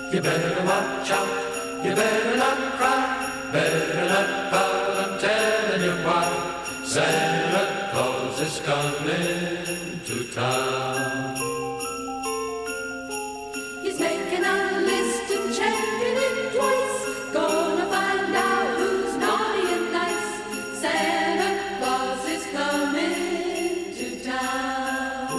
You better watch out, you better not cry, better not pout, I'm telling you why. Santa Claus is coming to town. He's making a list and checking it twice, gonna find out who's naughty and nice. Santa Claus is coming to town.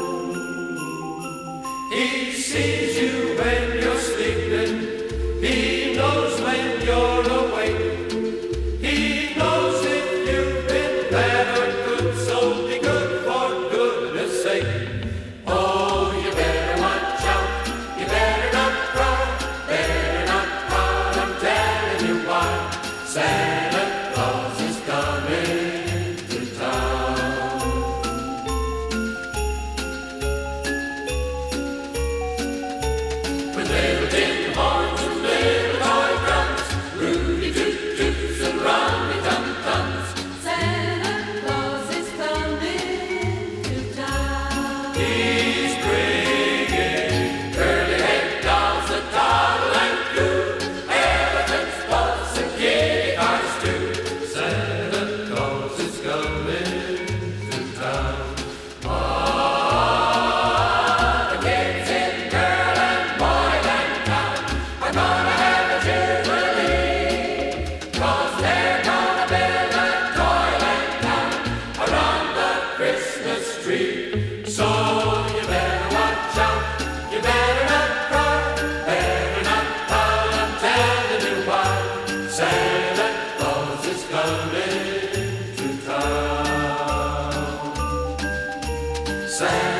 He sees you when you're sleeping, he knows when you're awake. He knows if you've been bad or good, so be good for goodness sake. Oh, you better watch out, you better not cry, better not pout, I'm telling you why. Santa Claus is coming to town. With little tin horns and little toy drums, Rudy toot toots and Rummy tum tums, Santa Claus is coming to town. he's bringing curly-head dolls that toddle and coo, elephants, bus, and kitty cars too. Santa Claus is coming to town. All the kids in girl and boyland town are gonna have a jubilee, 'cause they're gonna build a toyland town around the Christmas tree. So you better watch out, you better not cry, better not pout, I'm telling you why. Santa Claus is coming to town. Santa